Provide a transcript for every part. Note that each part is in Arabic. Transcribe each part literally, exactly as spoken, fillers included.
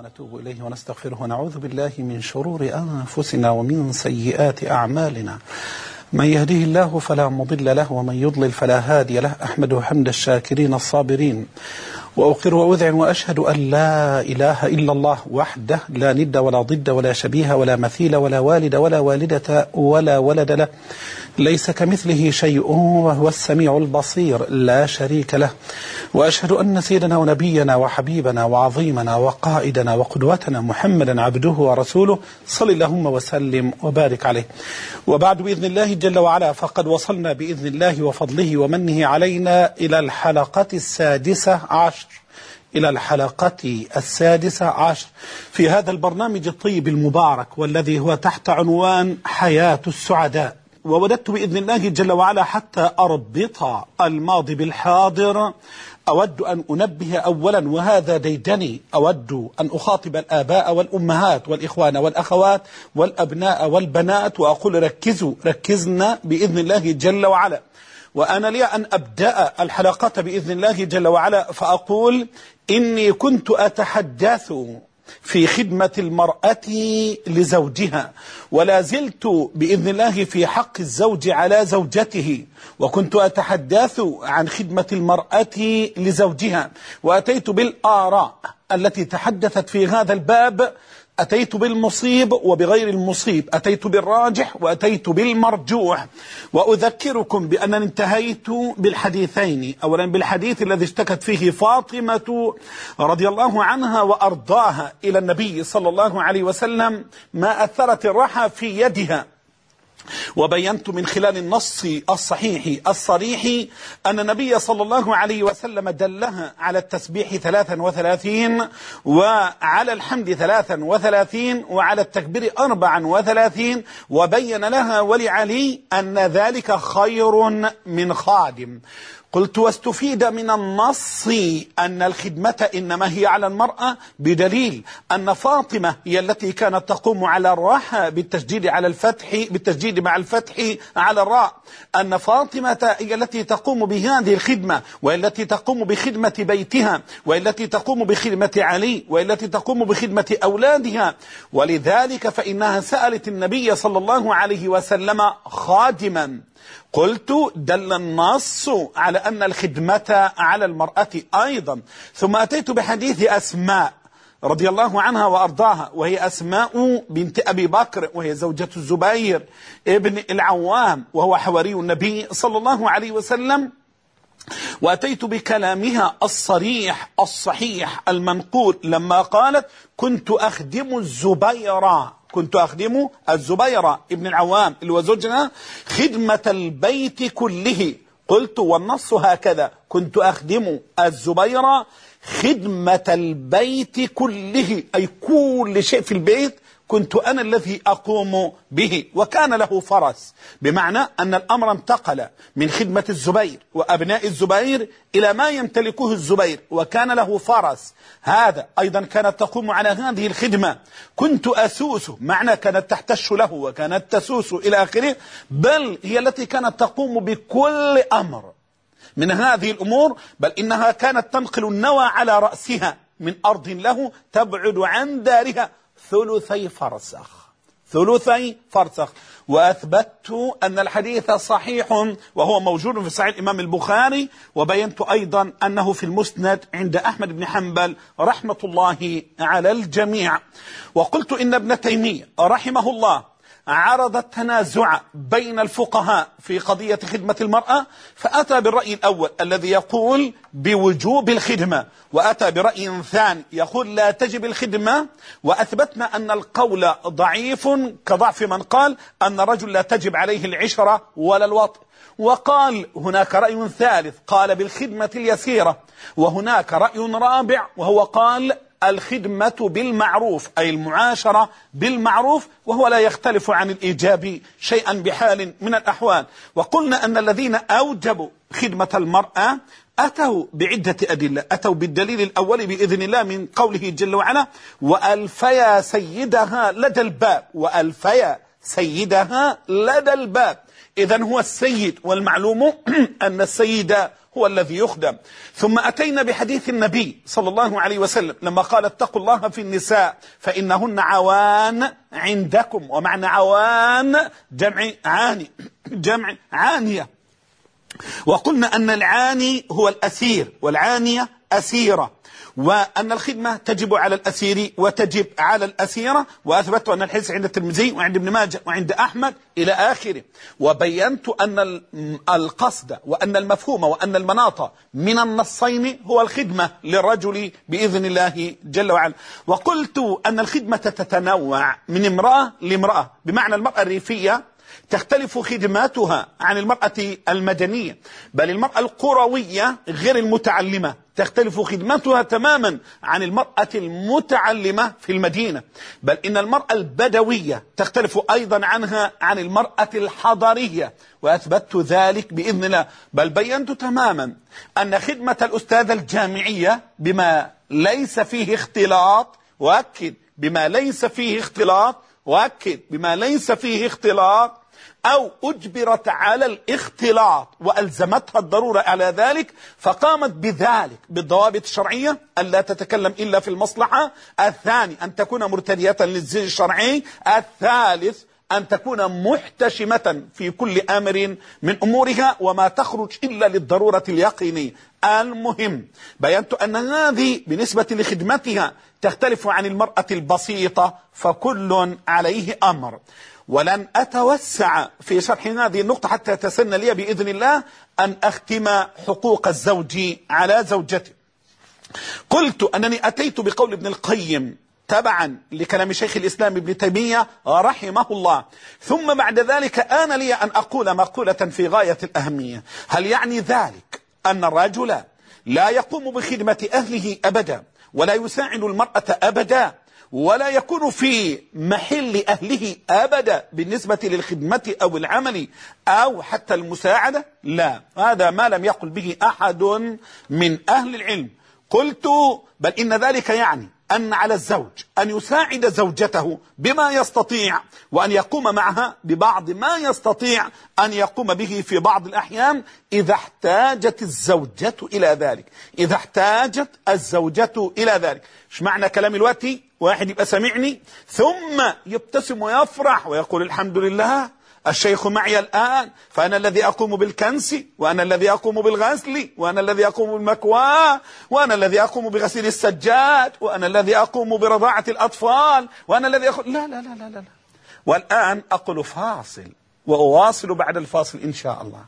ونتوب إليه ونستغفره ونعوذ بالله من شرور أنفسنا ومن سيئات أعمالنا. من يهده الله فلا مضل له ومن يضلل فلا هادي له. أحمده حمد الشاكرين الصابرين، وأقر وأذعن وأشهد أن لا إله إلا الله وحده لا ند ولا ضد ولا شبيه ولا مثيل ولا والد ولا والدة ولا ولد له، ليس كمثله شيء وهو السميع البصير لا شريك له. وأشهد أن سيدنا ونبينا وحبيبنا وعظيمنا وقائدنا وقدوتنا محمدا عبده ورسوله صلى اللهم وسلم وبارك عليه. وبعد، بإذن الله جل وعلا فقد وصلنا بإذن الله وفضله ومنه علينا إلى الحلقة السادسة عشر إلى الحلقة السادسة عشر في هذا البرنامج الطيب المبارك، والذي هو تحت عنوان حياة السعداء. ووددت بإذن الله جل وعلا حتى أربط الماضي بالحاضر أود أن أنبه أولا، وهذا ديدني، أود أن أخاطب الآباء والأمهات والإخوان والأخوات والأبناء والبنات وأقول ركزوا ركزنا بإذن الله جل وعلا. وأنا لي أن أبدأ الحلقة بإذن الله جل وعلا فأقول إني كنت أتحدث في خدمة المرأة لزوجها، ولا زلت بإذن الله في حق الزوج على زوجته، وكنت أتحدث عن خدمة المرأة لزوجها، وأتيت بالآراء التي تحدثت في هذا الباب، أتيت بالمصيب وبغير المصيب، أتيت بالراجح وأتيت بالمرجوح. وأذكركم بأنني انتهيت بالحديثين، أولا بالحديث الذي اشتكت فيه فاطمة رضي الله عنها وأرضاها إلى النبي صلى الله عليه وسلم ما أثرت الرحى في يدها، وبينت من خلال النص الصحيح الصريح أن النبي صلى الله عليه وسلم دلها على التسبيح ثلاثا وثلاثين، وعلى الحمد ثلاثا وثلاثين، وعلى التكبير أربعا وثلاثين، وبين لها ولعلي أن ذلك خير من خادم. قلت واستفيد من النص أن الخدمة إنما هي على المرأة، بدليل أن فاطمة هي التي كانت تقوم على الراء بالتشديد على الفتح بالتشديد مع الفتح على الراء، أن فاطمة هي التي تقوم بهذه الخدمة، والتي تقوم بخدمة بيتها، والتي تقوم بخدمة علي، والتي تقوم بخدمة أولادها. ولذلك فإنها سألت النبي صلى الله عليه وسلم خادما. قلت دل النص على أن الخدمة على المرأة أيضا. ثم أتيت بحديث أسماء رضي الله عنها وأرضاها، وهي أسماء بنت أبي بكر، وهي زوجة الزبير ابن العوام، وهو حواري النبي صلى الله عليه وسلم. وأتيت بكلامها الصريح الصحيح المنقول لما قالت كنت أخدم الزبير كنت أخدم الزبير ابن العوام اللي هو زوجها خدمة البيت كله. قلت والنص هكذا، كنت أخدم الزبير خدمة البيت كله، أي كل شيء في البيت كنت أنا الذي أقوم به. وكان له فرس، بمعنى أن الأمر انتقل من خدمة الزبير وأبناء الزبير إلى ما يمتلكه الزبير، وكان له فرس، هذا أيضا كانت تقوم على هذه الخدمة. كنت أسوسه، معنى كانت تحتش له وكانت تسوس إلى آخره، بل هي التي كانت تقوم بكل أمر من هذه الأمور، بل إنها كانت تنقل النوى على رأسها من أرض له تبعد عن دارها ثلثي فرسخ ثلثي فرسخ. وأثبتت أن الحديث صحيح، وهو موجود في صحيح الإمام البخاري، وبينت أيضا أنه في المسند عند أحمد بن حنبل رحمة الله على الجميع. وقلت إن ابن تيمية رحمه الله عرض التنازع بين الفقهاء في قضية خدمة المرأة، فأتى بالرأي الأول الذي يقول بوجوب الخدمة، وأتى برأي ثاني يقول لا تجب الخدمة. وأثبتنا أن القول ضعيف كضعف من قال أن الرجل لا تجب عليه العشرة ولا الوطء. وقال هناك رأي ثالث قال بالخدمة اليسيرة، وهناك رأي رابع وهو قال الخدمة بالمعروف، أي المعاشرة بالمعروف، وهو لا يختلف عن الإيجاب شيئا بحال من الأحوال. وقلنا أن الذين أوجبوا خدمة المرأة أتوا بعدة أدلة. أتوا بالدليل الأول بإذن الله من قوله جل وعلا وألفيا سيدها لدى الباب، وألفيا سيدها لدى الباب. إذن هو السيد، والمعلوم أن السيد هو الذي يخدم. ثم أتينا بحديث النبي صلى الله عليه وسلم لما قال اتقوا الله في النساء فإنهن عوان عندكم، ومعنى عوان جمع عاني جمع عانية. وقلنا أن العاني هو الأسير والعانية أسيرة، وأن الخدمة تجب على الأسير وتجب على الأسيرة، وأثبت أن الحديث عند الترمذي وعند ابن ماجه وعند أحمد إلى آخره. وبينت أن القصد وأن المفهوم وأن المناط من النصين هو الخدمة للرجل بإذن الله جل وعلا. وقلت أن الخدمة تتنوع من امرأة لامرأة، بمعنى المرأة الريفية تختلف خدماتها عن المرأة المدنية، بل المرأة القروية غير المتعلمة تختلف خدمتها تماما عن المرأة المتعلمة في المدينة، بل إن المرأة البدوية تختلف أيضا عنها عن المرأة الحضرية، وأثبتت ذلك بإذن الله. بل بينت تماما أن خدمة الأستاذة الجامعية بما ليس فيه اختلاط، وأكد بما ليس فيه اختلاط وأكد بما ليس فيه اختلاط أو أجبرت على الاختلاط وألزمتها الضرورة على ذلك فقامت بذلك بالضوابط الشرعية: ألا تتكلم إلا في المصلحة، الثاني أن تكون مرتدية للزي الشرعي، الثالث أن تكون محتشمة في كل أمر من أمورها وما تخرج إلا للضرورة اليقينية. المهم بينت أن هذه بالنسبة لخدمتها تختلف عن المرأة البسيطة، فكل عليه أمر. ولن أتوسع في شرح هذه النقطة حتى يتسنى لي بإذن الله أن أختم حقوق الزوج على زوجته. قلت أنني أتيت بقول ابن القيم تبعا لكلام شيخ الإسلام ابن تيمية رحمه الله، ثم بعد ذلك آن لي أن أقول مقولة في غاية الأهمية: هل يعني ذلك أن الرجل لا يقوم بخدمة أهله أبدا، ولا يساعد المرأة أبدا، ولا يكون في محل أهله أبدا بالنسبة للخدمة أو العمل أو حتى المساعدة؟ لا، هذا ما لم يقل به أحد من أهل العلم. قلت بل إن ذلك يعني أن على الزوج أن يساعد زوجته بما يستطيع، وأن يقوم معها ببعض ما يستطيع أن يقوم به في بعض الأحيان إذا احتاجت الزوجة إلى ذلك إذا احتاجت الزوجة إلى ذلك. إيش معنى كلام الوقتي؟ واحد يبقى سمعني ثم يبتسم ويفرح ويقول الحمد لله الشيخ معي الآن، فأنا الذي أقوم بالكنس، وأنا الذي أقوم بالغسل، وأنا الذي أقوم بالمكواة، وأنا الذي أقوم بغسيل السجاد، وأنا الذي أقوم برضاعة الأطفال، وأنا الذي أقوم لا لا لا لا لا. والآن أقول فاصل وأواصل بعد الفاصل إن شاء الله.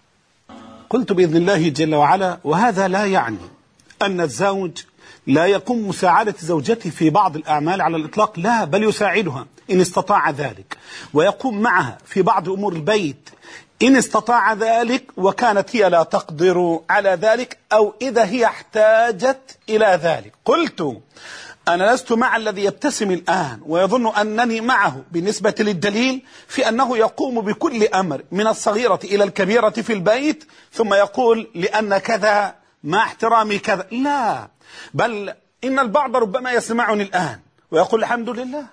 قلت بإذن الله جل وعلا: وهذا لا يعني أن الزوج لا يقوم مساعدة زوجته في بعض الأعمال على الإطلاق، لا، بل يساعدها إن استطاع ذلك، ويقوم معها في بعض أمور البيت إن استطاع ذلك وكانت هي لا تقدر على ذلك، أو إذا هي احتاجت إلى ذلك. قلت أنا لست مع الذي يبتسم الآن ويظن أنني معه بالنسبة للدليل في أنه يقوم بكل أمر من الصغيرة إلى الكبيرة في البيت ثم يقول لأن كذا مع احترامي كذا، لا، بل إن البعض ربما يسمعني الآن ويقول الحمد لله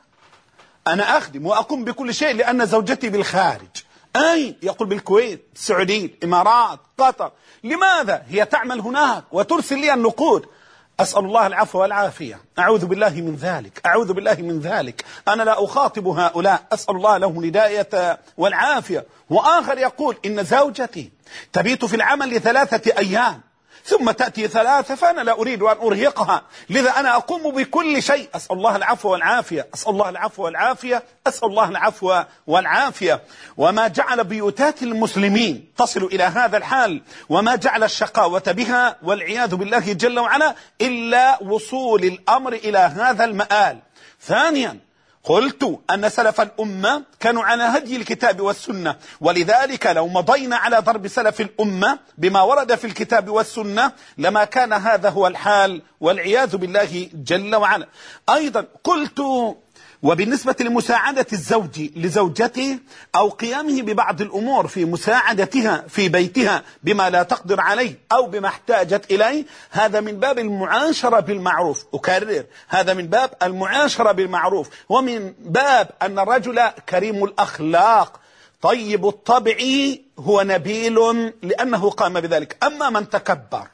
أنا أخدم وأقوم بكل شيء لأن زوجتي بالخارج، أي يقول بالكويت، السعودية، الإمارات، قطر، لماذا؟ هي تعمل هناك وترسل لي النقود. أسأل الله العفو والعافية، أعوذ بالله من ذلك، أعوذ بالله من ذلك، أنا لا أخاطب هؤلاء، أسأل الله لهم الهداية والعافية. وآخر يقول إن زوجتي تبيت في العمل لثلاثة أيام ثم تأتي ثلاثة فأنا لا أريد أن أرهقها، لذا أنا أقوم بكل شيء. أسأل الله العفو والعافية، أسأل الله العفو والعافية، أسأل الله العفو والعافية. وما جعل بيوتات المسلمين تصل إلى هذا الحال، وما جعل الشقاوة بها والعياذ بالله جل وعلا إلا وصول الأمر إلى هذا المآل. ثانيا قلت أن سلف الأمة كانوا على هدي الكتاب والسنة، ولذلك لو مضينا على ضرب سلف الأمة بما ورد في الكتاب والسنة لما كان هذا هو الحال والعياذ بالله جل وعلا. أيضا قلت وبالنسبة لمساعدة الزوج لزوجته أو قيامه ببعض الأمور في مساعدتها في بيتها بما لا تقدر عليه أو بما احتاجت إليه، هذا من باب المعاشرة بالمعروف. أكرر، هذا من باب المعاشرة بالمعروف، ومن باب أن الرجل كريم الأخلاق طيب الطبع هو نبيل لأنه قام بذلك. أما من تكبر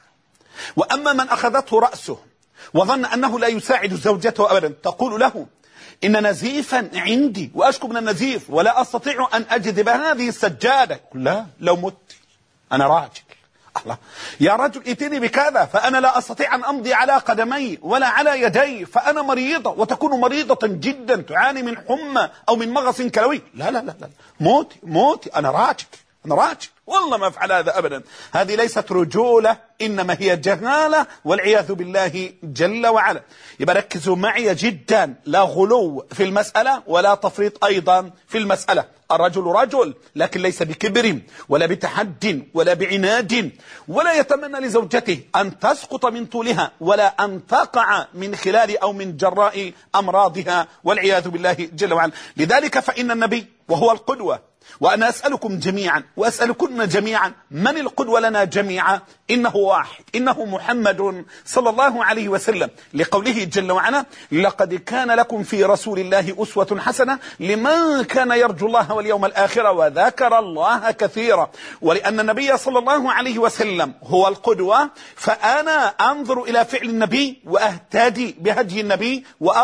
وأما من أخذته رأسه وظن أنه لا يساعد زوجته أبدا، تقول له إن نزيفا عندي وأشكو من النزيف ولا أستطيع أن أجذب هذه السجادة. يقول لا، لو مت أنا راجل. الله، يا رجل ائتني بكذا فأنا لا أستطيع أن أمضي على قدمي ولا على يدي، فأنا مريضة، وتكون مريضة جدا تعاني من حمى أو من مغص كلوي. لا لا لا لا، موتي موتي، أنا راجل أنا راجل، والله ما أفعل هذا أبدا. هذه ليست رجولة، إنما هي جهالة والعياذ بالله جل وعلا. يبقى ركزوا معي جدا، لا غلو في المسألة ولا تفريط أيضا في المسألة. الرجل رجل، لكن ليس بكبر ولا بتحد ولا بعناد، ولا يتمنى لزوجته أن تسقط من طولها ولا أن تقع من خلال أو من جراء أمراضها والعياذ بالله جل وعلا. لذلك فإن النبي وهو القدوة، وأنا أسألكم جميعا وأسألكن جميعا، من القدوة لنا جميعا؟ إنه واحد، إنه محمد صلى الله عليه وسلم، لقوله جل وعلا لقد كان لكم في رسول الله أسوة حسنة لمن كان يرجو الله واليوم الآخر وذكر الله كثيرا. ولأن النبي صلى الله عليه وسلم هو القدوة، فأنا أنظر إلى فعل النبي وأهتدي بهدي النبي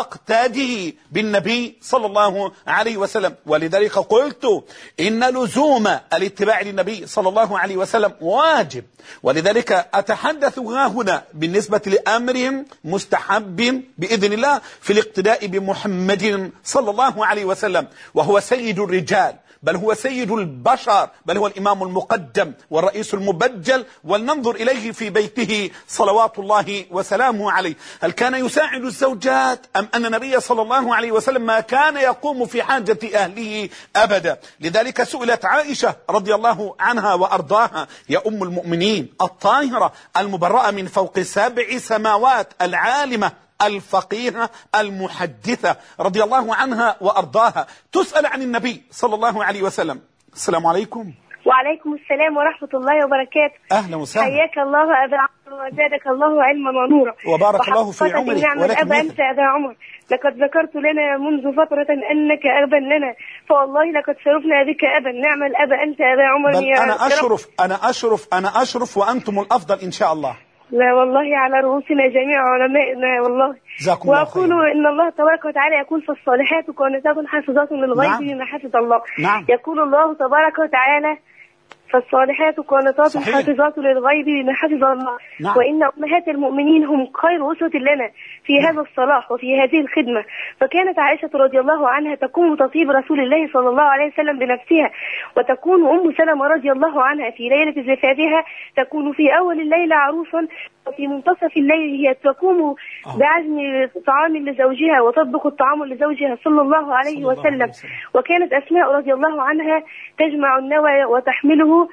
وأقتدي بالنبي صلى الله عليه وسلم. ولذلك قلت إن لزوم الاتباع للنبي صلى الله عليه وسلم واجب. ولذلك أتحدث هنا بالنسبة لأمر مستحب بإذن الله في الاقتداء بمحمد صلى الله عليه وسلم، وهو سيد الرجال، بل هو سيد البشر، بل هو الإمام المقدم والرئيس المبجل، ولننظر إليه في بيته صلوات الله وسلامه عليه. هل كان يساعد الزوجات أم أن النبي صلى الله عليه وسلم ما كان يقوم في حاجة أهله أبدا؟ لذلك سئلت عائشة رضي الله عنها وأرضاها، يا أم المؤمنين الطاهرة المبرأة من فوق سبع سماوات، العالمة الفقيهة المحدثة رضي الله عنها وأرضاها، تسأل عن النبي صلى الله عليه وسلم. السلام عليكم. وعليكم السلام ورحمة الله وبركاته. أهلا وسهلا. حياك الله أبا عمر وزادك الله علما ونورا، وبارك الله في عمرك ولك أبا أنت أبا عمر. لقد ذكرت لنا منذ فترة أنك أبا لنا، فوالله لقد شرفنا بك أبا. نعم الأب أنت أبا عمر. بل أنا أشرف أنا أشرف أنا أشرف وأنتم الأفضل إن شاء الله. لا والله على رؤوسنا جميع علمائنا والله. وأقول إن الله تبارك وتعالى يقول فالصالحات قانتات حافظات للغيب نعم. بما حفظ الله. نعم. يقول الله تبارك وتعالى فالصالحات قانتات حافظات للغيب بما حفظ الله. نعم. وإن أمهات المؤمنين هم خير أسوة لنا في نعم. هذا الصلاح وفي هذه الخدمة. فكانت عائشة رضي الله عنها تقوم تطيب رسول الله صلى الله عليه وسلم بنفسها، وتكون أم سلمة رضي الله عنها في ليلة زفافها تكون في أول الليل عروسا، وفي منتصف الليل هي تقوم بعزم طعام لزوجها وتطبخ الطعام لزوجها صلى الله عليه صلى وسلم. الله وسلم. وكانت أسماء رضي الله عنها تجمع النوى وتحمله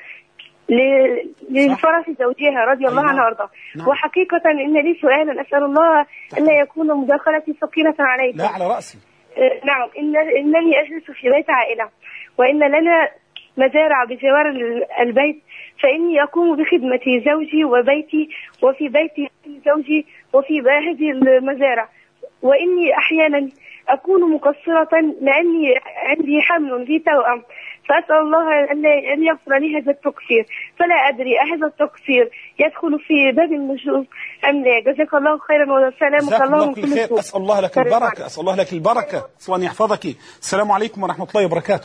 للفرس زوجها رضي الله عنها وارضاه. نعم. وحقيقة إن لي سؤالا أسأل الله أن لا يكون مداخلتي ثقيلة عليكم. لا على رأسي. آه نعم. إن إنني أجلس في بيت عائلة، وإن لنا مزارع بجوار البيت، فإني أقوم بخدمة زوجي وبيتي وفي بيت زوجي وفي هذه المزارع، وإني أحيانا أكون مقصرة لأني عندي حمل في توأم، فأسأل الله أن يغفر لي هذا التقصير. فلا أدري أهذا التقصير يدخل في باب النشوز أم لا؟ جزاك الله خيرا وسلامك الله كل خير. أسأل الله لك البركة، أسأل الله لك البركة، أسأل أن يحفظك. السلام عليكم ورحمة الله وبركاته.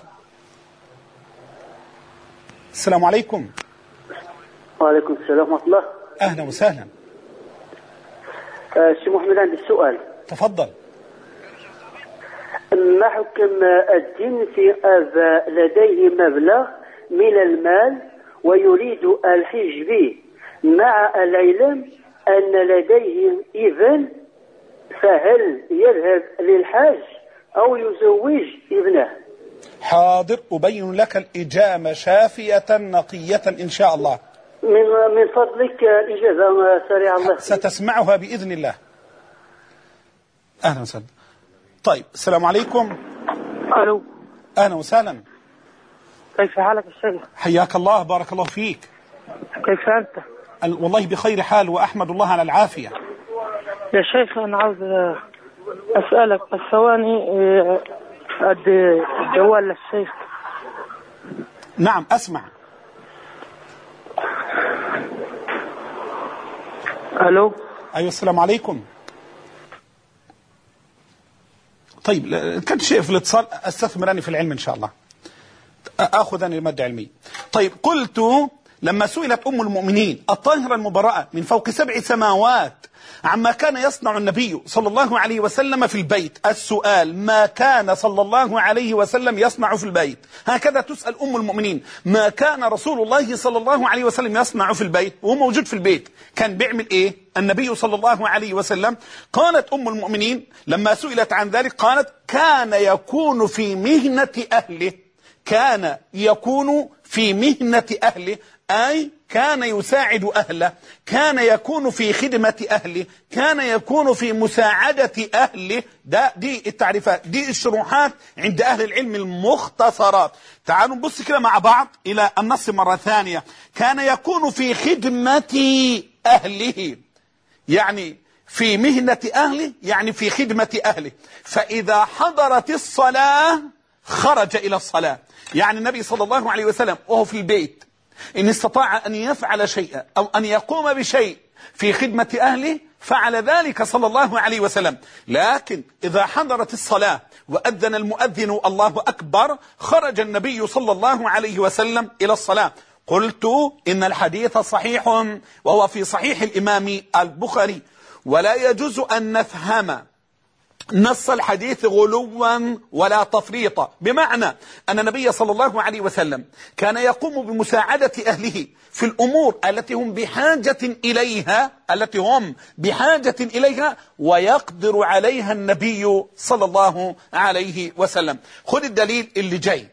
السلام عليكم. وعليكم السلام ورحمة الله. أهلا وسهلا. الشيخ محمد عندي السؤال. تفضل. ما حكم الدين في أب لديه مبلغ من المال ويريد الحج به، مع العلم أن لديه ابن، فهل يذهب للحج أو يزوج ابنه؟ حاضر، أبين لك الإجابة شافية نقية إن شاء الله. من من فضلك إجابة سريعة. الله ستسمعها بإذن الله. أهلا وسهلا. طيب، السلام عليكم. ألو. أهلا وسهلا. كيف حالك الشيخ؟ حياك الله، بارك الله فيك. كيف أنت؟ والله بخير حال وأحمد الله على العافية. يا شيخ أنا عاوز أسألك بس ثواني، أدي الجوال للشيخ. نعم أسمع. الو. ايوه السلام عليكم. طيب كان شيء في الاتصال استثمرني في العلم ان شاء الله، اخذ انا ماده علميه. طيب قلت لما سئلت ام المؤمنين الطاهره المبرأه من فوق سبع سماوات عما كان يصنع النبي صلى الله عليه وسلم في البيت، السؤال ما كان صلى الله عليه وسلم يصنع في البيت؟ هكذا تسأل أم المؤمنين، ما كان رسول الله صلى الله عليه وسلم يصنع في البيت وهو موجود في البيت، كان بيعمل إيه النبي صلى الله عليه وسلم؟ قالت أم المؤمنين لما سئلت عن ذلك قالت كان يكون في مهنة أهله، كان يكون في مهنة أهله أي كان يساعد أهله، كان يكون في خدمة أهله، كان يكون في مساعدة أهله. ده دي التعريفات، دي الشروحات عند أهل العلم المختصرات. تعالوا نبص كده مع بعض إلى النص مرة ثانية. كان يكون في خدمة أهله، يعني في مهنة أهله، يعني في خدمة أهله. فإذا حضرت الصلاة خرج إلى الصلاة، يعني النبي صلى الله عليه وسلم وهو في البيت إن استطاع أن يفعل شيئا أو أن يقوم بشيء في خدمة أهله فعل ذلك صلى الله عليه وسلم. لكن إذا حضرت الصلاة وأذن المؤذن الله أكبر خرج النبي صلى الله عليه وسلم إلى الصلاة. قلت إن الحديث صحيح وهو في صحيح الإمام البخاري، ولا يجوز أن نفهم نص الحديث غلوا ولا تفريطا، بمعنى أن النبي صلى الله عليه وسلم كان يقوم بمساعدة أهله في الأمور التي هم بحاجة إليها التي هم بحاجة إليها ويقدر عليها النبي صلى الله عليه وسلم. خذ الدليل اللي جاي.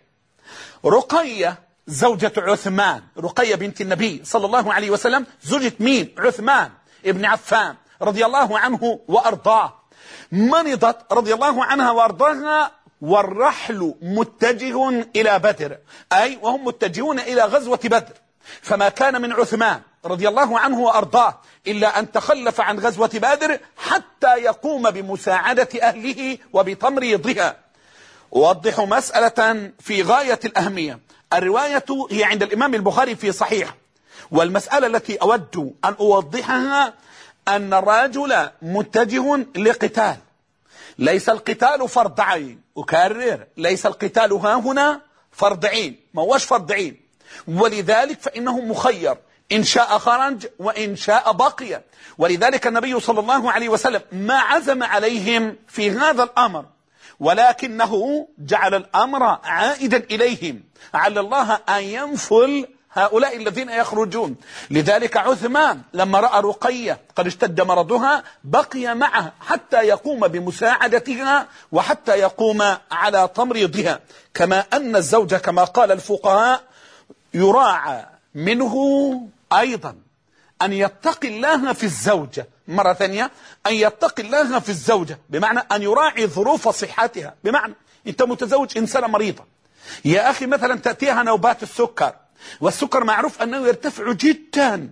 رقية زوجة عثمان، رقية بنت النبي صلى الله عليه وسلم، زوجة مين؟ عثمان ابن عفان رضي الله عنه وأرضاه. مرضت رضي الله عنها وارضاها والرحل متجه إلى بدر، أي وهم متجهون إلى غزوة بدر، فما كان من عثمان رضي الله عنه وأرضاه إلا أن تخلف عن غزوة بدر حتى يقوم بمساعدة أهله وبتمريضها. أوضح مسألة في غاية الأهمية. الرواية هي عند الإمام البخاري في صحيح، والمسألة التي أود أن أوضحها أن الرجل متجه لقتال، ليس القتال فرض عين، أكرر ليس القتال ها هنا فرض عين، ما هوش فرض عين، ولذلك فإنه مخير إن شاء خرج وإن شاء بقي. ولذلك النبي صلى الله عليه وسلم ما عزم عليهم في هذا الأمر، ولكنه جعل الأمر عائدا إليهم، على الله أن ينفل هؤلاء الذين يخرجون. لذلك عثمان لما رأى رقية قد اشتد مرضها بقي معها حتى يقوم بمساعدتها وحتى يقوم على تمريضها. كما أن الزوج كما قال الفقهاء يراعى منه أيضا أن يتقي الله في الزوجة، مرة ثانية أن يتقي الله في الزوجة بمعنى أن يراعي ظروف صحتها. بمعنى أنت متزوج إنسانة مريضة يا أخي، مثلا تأتيها نوبات السكر، والسكر معروف أنه يرتفع جدا،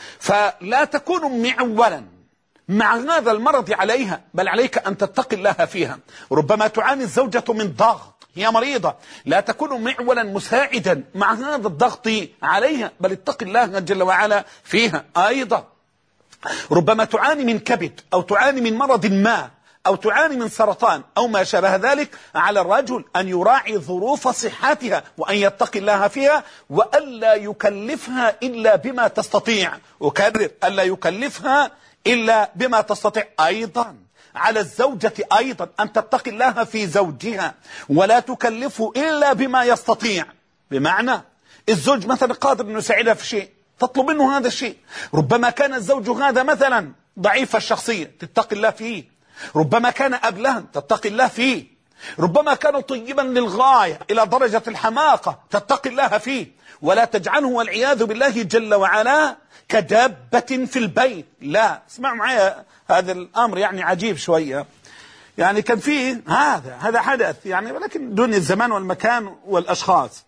فلا تكون معولا مع هذا المرض عليها، بل عليك أن تتقي الله فيها. ربما تعاني الزوجة من ضغط، هي مريضة، لا تكون معولا مساعدا مع هذا الضغط عليها، بل اتقي الله جل وعلا فيها. أيضا ربما تعاني من كبد أو تعاني من مرض ما أو تعاني من سرطان أو ما شابه ذلك، على الرجل أن يراعي ظروف صحتها وأن يتقي الله فيها وألا يكلفها إلا بما تستطيع. أكرر ألا يكلفها إلا بما تستطيع. أيضا على الزوجة أيضا أن تتقي الله في زوجها ولا تكلفه إلا بما يستطيع. بمعنى الزوج مثلا قادر أن يساعدها في شيء تطلب منه هذا الشيء، ربما كان الزوج هذا مثلا ضعيف الشخصية تتقي الله فيه، ربما كان أبلها تتقي الله فيه، ربما كان طيبا للغاية إلى درجة الحماقة تتقي الله فيه، ولا تجعله والعياذ بالله جل وعلا كدابة في البيت. لا، اسمعوا معايا هذا الأمر يعني عجيب شوية. يعني كان فيه هذا هذا حدث يعني، ولكن دون الزمان والمكان والأشخاص.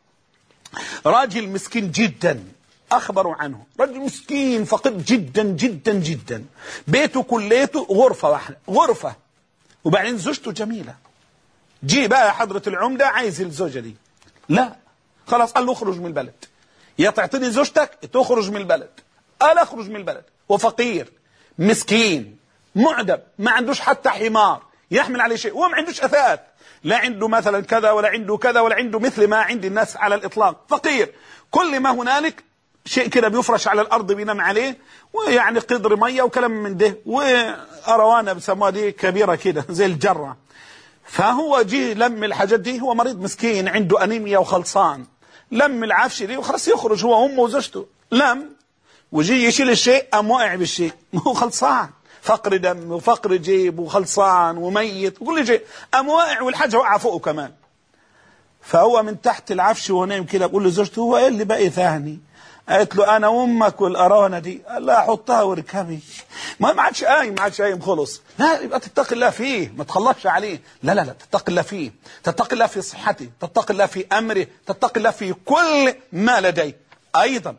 راجل مسكين جدا أخبروا عنه، رجل مسكين فقير جدا جدا جدا، بيته كليته غرفة واحدة، غرفة، وبعدين زوجته جميلة. جي بقى حضرة العمدة عايز الزوجة دي، لا خلاص قال له اخرج من البلد، يا تعطيني زوجتك تخرج من البلد، قال اخرج من البلد، وفقير مسكين معدم، ما عندوش حتى حمار يحمل عليه شيء، وما عندوش أثاث، لا عنده مثلا كذا ولا عنده كذا ولا عنده مثل ما عند الناس على الإطلاق، فقير. كل ما هنالك شيء كده بيفرش على الأرض بينام عليه، ويعني قدر مية وكلام من ده، وأروانة بسموها دي كبيرة كده زي الجرة. فهو جه لم الحاجات دي، هو مريض مسكين عنده أنيميا وخلصان، لم العفش دي وخلاص يخرج هو وأمه وزوجته، لم وجي يشيل الشيء قام واقع بالشيء، ما هو خلصان، فقر دم وفقر جيب وخلصان وميت وكل شيء، قام واقع والحاجة وقع فوقه كمان. فهو من تحت العفش وهو نايم كده بقول لزوجته هو ايه اللي باقي ثاني؟ قالت له انا وامك والقرانه دي. قال لها حطها واركبي. ما ما عادش قايم، ما عادش قايم خلص. لا يبقى تتقي الله فيه، ما تخلصش عليه. لا لا لا، تتقي الله فيه، تتقي الله في صحته، تتقي الله في امره، تتقي الله في كل ما لديه. ايضا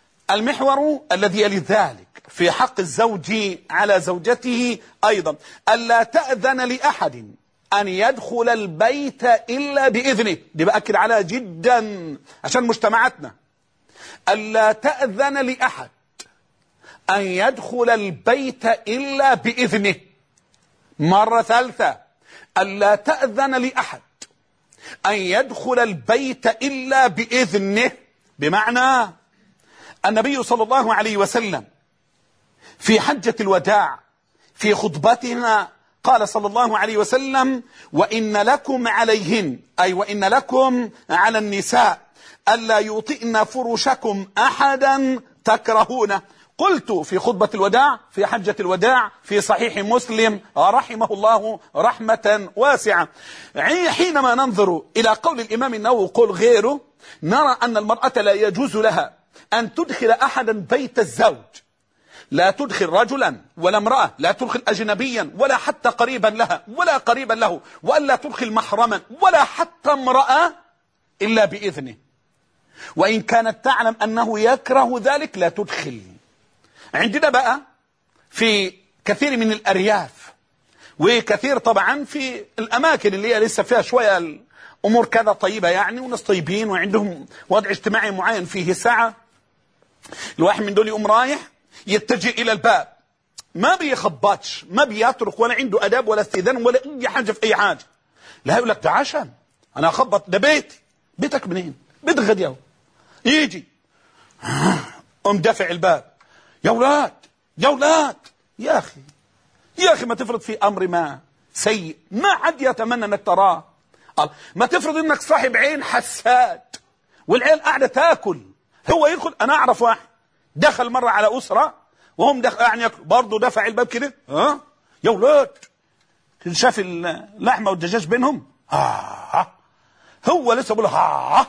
المحور الذي يلي ذلك في حق الزوج على زوجته ايضا الا تأذن لاحد أن يدخل البيت إلا بإذنه. دي بأكد عليها جدا عشان مجتمعاتنا. ألا تأذن لأحد أن يدخل البيت إلا بإذنه. مرة ثالثة، ألا تأذن لأحد أن يدخل البيت إلا بإذنه، بمعنى النبي صلى الله عليه وسلم في حجة الوداع في خطبتها قال صلى الله عليه وسلم: وإن لكم عليهن، أي وإن لكم على النساء ألا يطئن فرشكم أحدا تكرهونه. قلت في خطبة الوداع في حجة الوداع في صحيح مسلم رحمه الله رحمة واسعة، حينما ننظر إلى قول الإمام النووي وقول غيره نرى أن المرأة لا يجوز لها أن تدخل أحدا بيت الزوج، لا تدخل رجلا ولا امرأة، لا تدخل أجنبيا ولا حتى قريبا لها ولا قريبا له، ولا تدخل محرما ولا حتى امرأة إلا بإذنه. وإن كانت تعلم أنه يكره ذلك لا تدخل. عندنا بقى في كثير من الأرياف وكثير طبعا في الأماكن اللي هي لسه فيها شوية الأمور كذا طيبة يعني، وناس طيبين وعندهم وضع اجتماعي معين فيه ساعة، الواحد من دول يقوم رايح يتجه إلى الباب، ما بيخبطش، ما بيطرق، ولا عنده أداب ولا استئذان ولا أي حاجة في أي حاجة. لا يقول لك ده عشان أنا أخبط، ده بيتي. بيتك منين؟ بيتك غديو. يجي قم دافع الباب، يا ولاد يا ولاد، يا أخي يا أخي ما تفرض في أمر ما سيء ما حد يتمنى أنك تراه. ما تفرض أنك صاحب عين حساد والعيال قاعدة تاكل، هو يدخل. أنا أعرف واحد دخل مرة على أسرة وهم دخل يعني ياكلوا، برضه دفع الباب كده، ها يا ولاد، شاف اللحمة والدجاج بينهم، ها هو لسه بيقول ها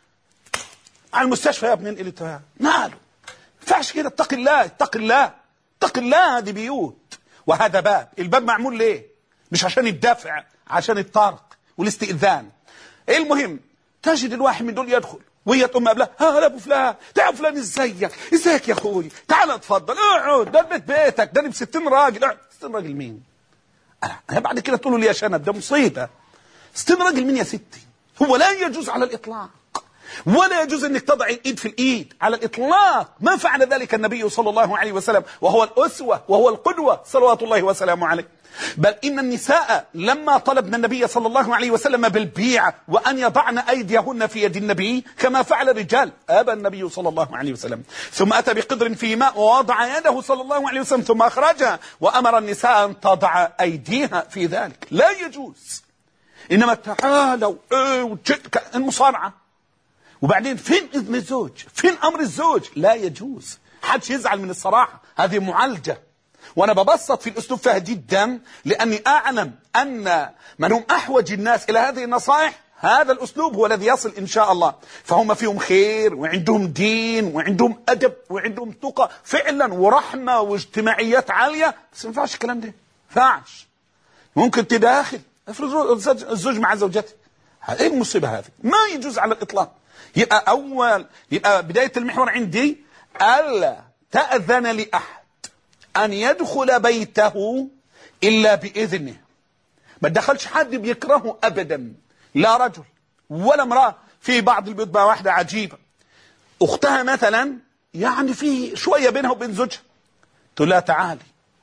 على المستشفى يا ابني انقلت ماله، ينفعش كده. اتق الله اتق الله اتق الله. هذه بيوت وهذا باب. الباب معمول ليه؟ مش عشان الدفع، عشان الطرق والاستئذان. المهم تجد الواحد من دول يدخل وهي تقوم قبلها، ها لا ابو فلان، تعال فلان ازيك ازيك يا اخوي، تعال اتفضل اقعد، ده البيت بيتك، ده ب ستين راجل. اقعد. ستين راجل مين؟ انا بعد كده تقولوا لي يا شنب ده مصيبه. ستين راجل مين يا ستي؟ هو لا يجوز على الاطلاق، ولا يجوز انك تضع الايد في الايد على الاطلاق. ما فعل ذلك النبي صلى الله عليه وسلم، وهو الاسوه وهو القدوه صلوات الله وسلامه عليه. بل إن النساء لما طلبن النبي صلى الله عليه وسلم بالبيعة وأن يضعن أيديهن في يد النبي كما فعل الرجال، أبى النبي صلى الله عليه وسلم، ثم أتى بقدر في ماء ووضع يده صلى الله عليه وسلم ثم أخرجها وأمر النساء أن تضع أيديها في ذلك. لا يجوز. إنما تعالوا المصارعة. وبعدين فين إذن الزوج؟ فين أمر الزوج؟ لا يجوز. حدش يزعل من الصراحة، هذه معالجة. وأنا ببسط في الأسلوب فيها جدا لأني أعلم أن من هم أحوج الناس إلى هذه النصائح هذا الأسلوب هو الذي يصل إن شاء الله. فهم فيهم خير وعندهم دين وعندهم أدب وعندهم تقى فعلا ورحمة واجتماعيات عالية، بس ما ينفعش الكلام ده. ما ينفعش. ممكن تداخل افرض الزوج مع زوجته، ايه المصيبة هذه؟ ما يجوز على الإطلاق. يبقى أول يبقى بداية المحور عندي ألا تأذن لأحد أن يدخل بيته إلا بإذنه. ما تدخلش حد بيكرهه أبدا، لا رجل ولا امرأة. في بعض البيوت بقى واحدة عجيبة، أختها مثلا يعني في شوية بينها وبين زوجها، تقول لها تعالي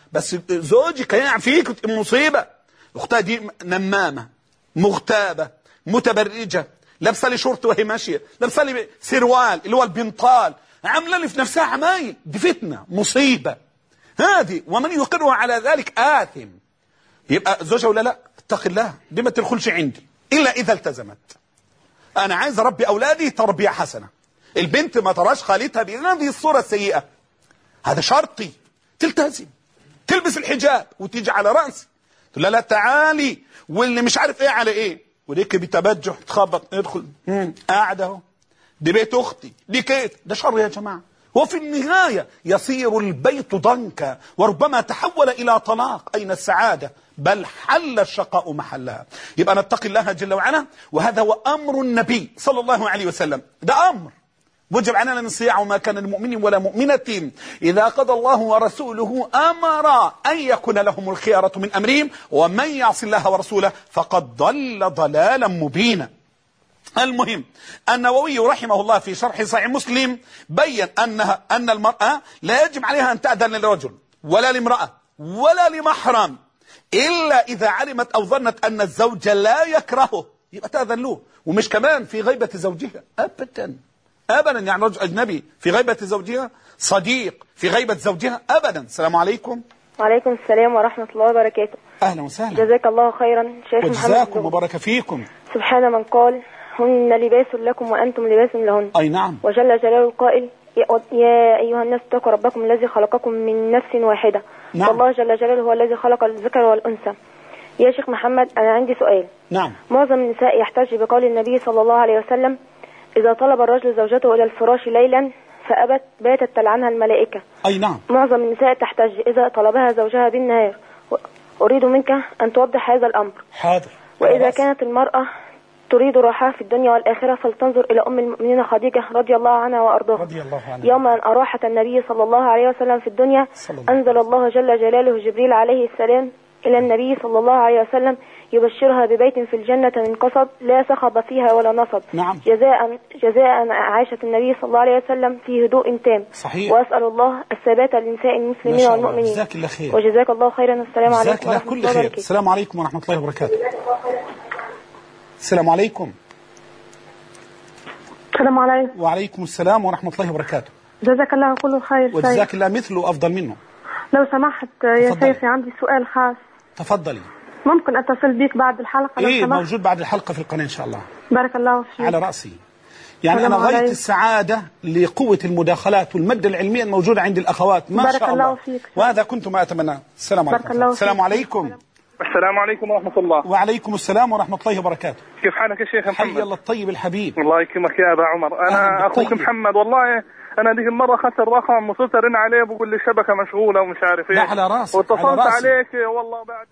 بس زوجك يقع فيك مصيبة. أختها دي نمامة مغتابة متبرجة، لابسه لي شورت وهي ماشية، لابسه لي سروال اللي هو البنطال، عامله لي في نفسها عمايل، دي فتنة مصيبة هذه، ومن يقرها على ذلك آثم. يبقى زوجها ولا لا؟ اتق الله، دي ما تدخلش عندي إلا إذا التزمت. أنا عايز أربي أولادي تربية حسنة، البنت ما تراش خالتها بهذه الصورة السيئة، هذا شرطي. تلتزم، تلبس الحجاب وتيجي على رأسي تقول لا لا تعالي، واللي مش عارف ايه على ايه، وديك بتبجح تخبط ندخل قاعد اهو، دي بيت اختي دي كيت، ده شر يا جماعه. وفي النهايه يصير البيت ضنكا، وربما تحول الى طلاق. اين السعاده؟ بل حل الشقاء محلها. يبقى نتقي الله جل وعلا، وهذا هو امر النبي صلى الله عليه وسلم، ده امر وجب علينا الانصياع. وما كان لمؤمن ولا مؤمنة إذا قضى الله ورسوله أمرا أن يكون لهم الخيارة من أمرهم ومن يعص الله ورسوله فقد ضل ضلالا مبينا. المهم النووي رحمه الله في شرح صحيح مسلم بين أنها أن المرأة لا يجب عليها أن تأذن للرجل ولا لامرأة ولا لمحرم إلا إذا علمت أو ظنت أن الزوج لا يكرهه، يبقى تأذن له. ومش كمان في غيبة زوجها أبدا أبدا، يعني رجل أجنبي في غيبة زوجها، صديق في غيبة زوجها أبدا. السلام عليكم. وعليكم السلام ورحمة الله وبركاته. أهلا وسهلا. جزاك الله خيرا شيخ محمد. وجزاكم وبارك فيكم. سبحان من قال هن لباس لكم وأنتم لباس لهن. أي نعم. وجل جلاله القائل يا أيها الناس اتقوا ربكم الذي خلقكم من نفس واحدة. نعم. والله جل جلاله هو الذي خلق الذكر والأنثى. يا شيخ محمد أنا عندي سؤال. نعم. معظم النساء يحتج بقول النبي صلى الله عليه وسلم إذا طلب الرجل زوجته إلى الفراش ليلا فأبت باتت تلعنها الملائكة. أي نعم. معظم النساء تحتج إذا طلبها زوجها بالنهار. أريد منك أن توضح هذا الأمر. حاضر. وإذا كانت المرأة تريد راحة في الدنيا والآخرة فلتنظر إلى أم المؤمنين خديجة رضي الله عنها وأرضاها. رضي الله عنها. يوم أن أراحت النبي صلى الله عليه وسلم في الدنيا أنزل الله جل جلاله جبريل عليه السلام إلى النبي صلى الله عليه وسلم يبشرها ببيت في الجنة من قصب لا صخب فيها ولا نصب. نعم. جزاء جزاء عاشت النبي صلى الله عليه وسلم في هدوء تام. صحيح. وأسأل الله الثبات لنساء المسلمين والمؤمنين. جزاك الله خير. وجزاك الله خيرا. السلام عليكم ورحمة الله وبركاته. السلام عليكم ورحمة الله وبركاته. السلام عليكم. السلام عليكم. وعليكم السلام ورحمة الله وبركاته. جزاك الله كل خير. وجزاك الله مثله أفضل منه. لو سمحت يا شيخي عندي سؤال خاص. تفضلي. ممكن أتصل بيك بعد الحلقة؟ إيه موجود بعد الحلقة في القناة إن شاء الله. بارك الله فيك. على رأسي. يعني أنا غاية السعادة لقوة المداخلات والمادة العلمية الموجودة عند الأخوات ما بارك شاء الله. الله فيك. وهذا كنت ما أتمنى. السلام عليكم. بارك الله السلام فيك. عليكم. السلام عليكم ورحمة الله. وعليكم السلام ورحمة الله وبركاته. كيف حالك يا شيخ محمد؟ حي الله الطيب الحبيب. الله يكرمك يا أبا عمر. أنا أخوك محمد. والله أنا ديك المرة أخذت الرقم وصلت أرن عليه بقول لي الشبكة مشغولة ومش عارف إيه. لا على راسي. واتصلت عليك والله بعد.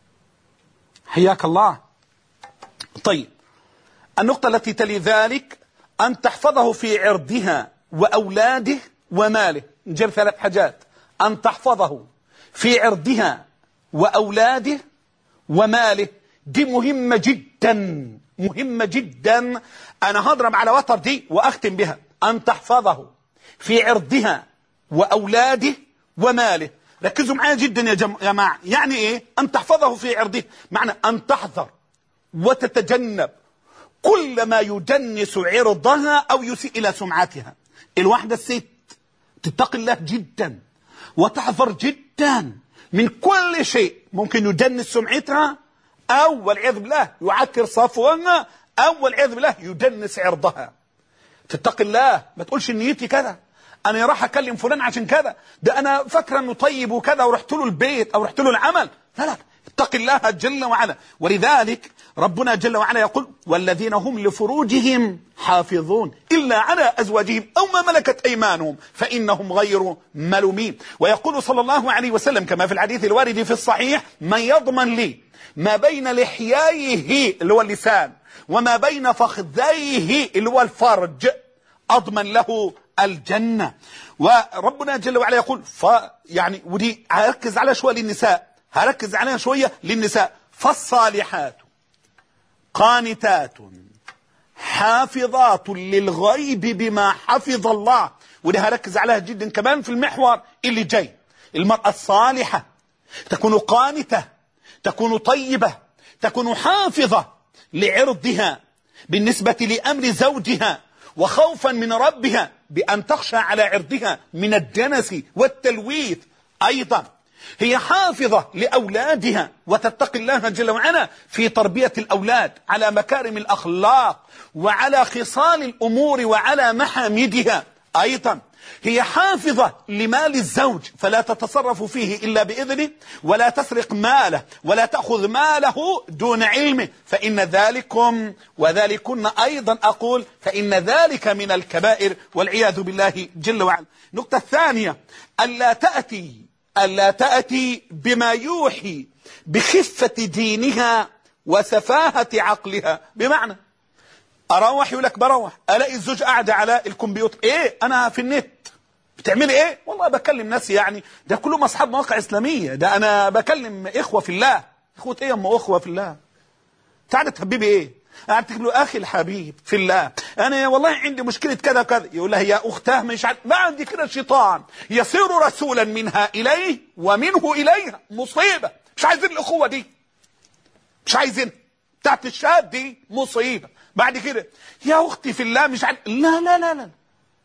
حياك الله. طيب النقطة التي تلي ذلك أن تحفظه في عرضها وأولاده وماله. نجيب ثلاث حاجات: أن تحفظه في عرضها وأولاده وماله. دي مهمة جدا مهمة جدا. أنا هضرب على وتر دي وأختم بها. أن تحفظه في عرضها وأولاده وماله. ركزوا معايا جدا يا جماعة. يعني إيه أن تحفظه في عرضه؟ معنى أن تحذر وتتجنب كل ما يدنس عرضها أو يسيء إلى سمعتها. الواحدة الست تتقي الله جدا وتحذر جدا من كل شيء ممكن يدنس سمعتها أو والعياذ بالله يعكر صفوها أو والعياذ بالله يدنس عرضها. تتقي الله، ما تقولش نيتي كذا، أنا راح أكلم فلان عشان كذا، ده أنا فاكرة أنه طيب وكذا ورحت له البيت أو رحت له العمل. لا لا، اتق الله جل وعلا. ولذلك ربنا جل وعلا يقول والذين هم لفروجهم حافظون إلا على أزواجهم أو ما ملكت أيمانهم فإنهم غير ملومين. ويقول صلى الله عليه وسلم كما في الحديث الوارد في الصحيح من يضمن لي ما بين لحييه اللي هو اللسان وما بين فخذيه اللي هو الفرج أضمن له الجنة. وربنا جل وعلا يقول ف يعني ودي هركز على شوية للنساء هركز عليها شوية للنساء فالصالحات قانتات حافظات للغيب بما حفظ الله. ودي هركز عليها جدا كمان في المحور اللي جاي. المرأة الصالحة تكون قانتة، تكون طيبة، تكون حافظة لعرضها بالنسبة لأمر زوجها، وخوفا من ربها بأن تخشى على عرضها من الدنس والتلويث. أيضا هي حافظة لأولادها وتتقي الله جل وعلا في تربية الأولاد على مكارم الأخلاق وعلى خصال الأمور وعلى محامدها. أيضا هي حافظة لمال الزوج فلا تتصرف فيه إلا بإذنه، ولا تسرق ماله ولا تأخذ ماله دون علمه، فإن ذلكم وذلكن أيضا أقول فإن ذلك من الكبائر والعياذ بالله جل وعلا. النقطة الثانية ألا تأتي ألا تأتي بما يوحي بخفة دينها وسفاهة عقلها. بمعنى أروح يقول لك بروح ألاقي الزوج قاعد على الكمبيوتر، إيه أنا في النت بتعملي إيه؟ والله بكلم ناسي، يعني ده كلهم أصحاب مواقع إسلامية، ده أنا بكلم إخوة في الله. إخوة إيه يا أم أخوة في الله؟ تعالى تحبيبي إيه؟ قاعد تقول له أخي الحبيب في الله، أنا والله عندي مشكلة كذا كذا، يقول لها يا أختاه مش عارف ما عندي كده. الشيطان يصير رسولا منها إليه ومنه إليها. مصيبة، مش عايزين الأخوة دي، مش عايزين بتاعت الشهاد دي، مصيبة. بعد كده يا أختي في الله مش عارف، لا لا لا لا.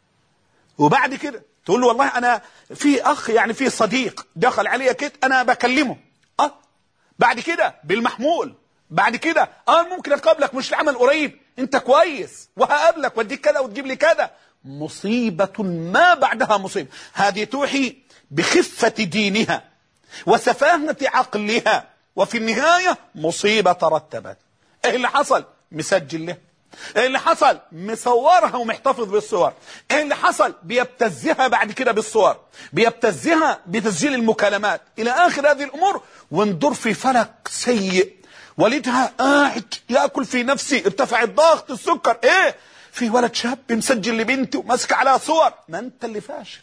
وبعد كده تقول له والله أنا في أخ يعني في صديق دخل علي كده أنا بكلمه، أه بعد كده بالمحمول، بعد كده اه ممكن اقابلك مش العمل قريب، انت كويس وهقابلك واديك كذا وتجيب لي كذا. مصيبة ما بعدها مصيبة. هذه توحي بخفة دينها وسفاهة عقلها، وفي النهاية مصيبة ترتبت. ايه اللي حصل؟ مسجل له. ايه اللي حصل؟ مصورها ومحتفظ بالصور. ايه اللي حصل؟ بيبتزها بعد كده بالصور، بيبتزها بتسجيل المكالمات الى اخر هذه الامور، وندور في فلك سيء. والدها قاعد يأكل في نفسي، ارتفع الضغط السكر، ايه في ولد شاب مسجل لبنته وماسك على صور. ما انت اللي فاشل.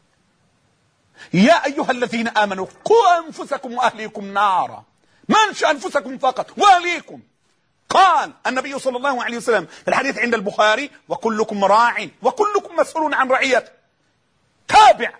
يا ايها الذين امنوا قوا انفسكم واهليكم نارا، منش انفسكم فقط واهليكم. قال النبي صلى الله عليه وسلم في الحديث عند البخاري وكلكم راع وكلكم مسؤول عن رعيته. تابع.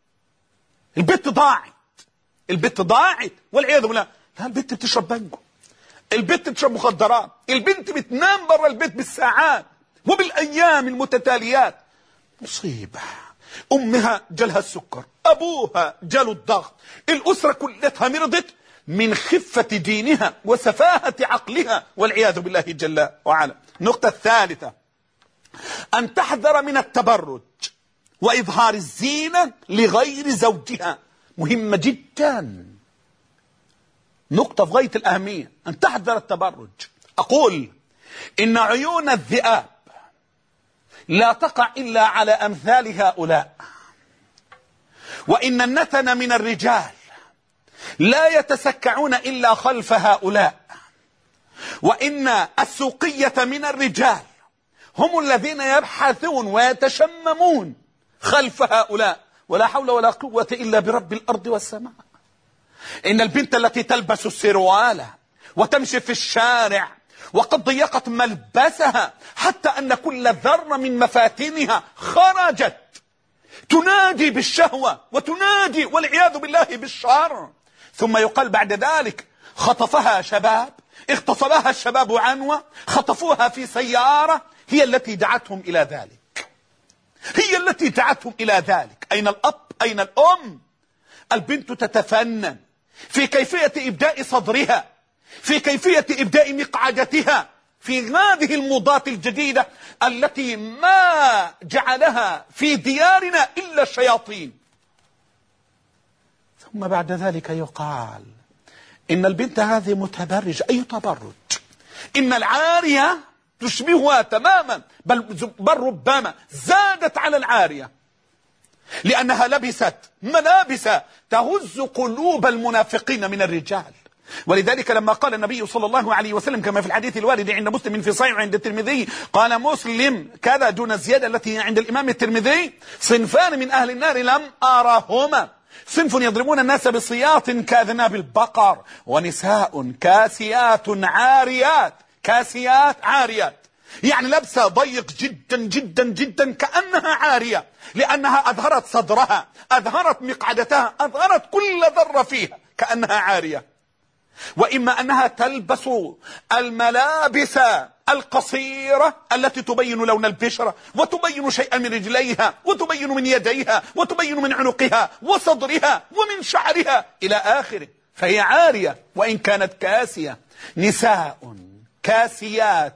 البت ضاعت، البت ضاعت والعياذ بالله. لا البت بتشرب بانجو، البنت بتشرب مخدرات، البنت بتنام برا البيت بالساعات وبالايام المتتاليات. مصيبه. امها جالها السكر، ابوها جاله الضغط، الاسره كلها مرضت من خفه دينها وسفاهه عقلها والعياذ بالله جل وعلا. النقطه الثالثه ان تحذر من التبرج واظهار الزينه لغير زوجها. مهمه جدا، نقطة في غاية الأهمية، أن تحذر التبرج. أقول إن عيون الذئاب لا تقع إلا على أمثال هؤلاء، وإن النتن من الرجال لا يتسكعون إلا خلف هؤلاء، وإن السوقية من الرجال هم الذين يبحثون ويتشممون خلف هؤلاء. ولا حول ولا قوة إلا برب الأرض والسماء. إن البنت التي تلبس السروال وتمشي في الشارع وقد ضيقت ملبسها حتى أن كل ذرة من مفاتنها خرجت تنادي بالشهوة وتنادي والعياذ بالله بالشر، ثم يقال بعد ذلك خطفها شباب، اغتصبها الشباب عنوة، خطفوها في سيارة. هي التي دعتهم إلى ذلك، هي التي دعتهم إلى ذلك. أين الأب؟ أين الأم؟ البنت تتفنن في كيفية إبداء صدرها، في كيفية إبداء مقعدتها، في هذه الموضات الجديدة التي ما جعلها في ديارنا إلا الشياطين. ثم بعد ذلك يقال إن البنت هذه متبرج. أي تبرج؟ إن العارية تشبهها تماما، بل, بل ربما زادت على العارية، لأنها لبست ملابس تهز قلوب المنافقين من الرجال. ولذلك لما قال النبي صلى الله عليه وسلم كما في الحديث الوارد عند مسلم في صحيح عند الترمذي، قال مسلم كذا دون الزيادة التي عند الإمام الترمذي: صنفان من أهل النار لم أرهما، صنف يضربون الناس بصياط كأذناب البقر، ونساء كاسيات عاريات. كاسيات عاريات يعني لبسة ضيق جدا جدا جدا كأنها عارية، لأنها أظهرت صدرها، أظهرت مقعدتها، أظهرت كل ذرة فيها كأنها عارية، وإما أنها تلبس الملابس القصيرة التي تبين لون البشرة وتبين شيئا من رجليها وتبين من يديها وتبين من عنقها وصدرها ومن شعرها إلى آخره، فهي عارية وإن كانت كاسية. نساء كاسيات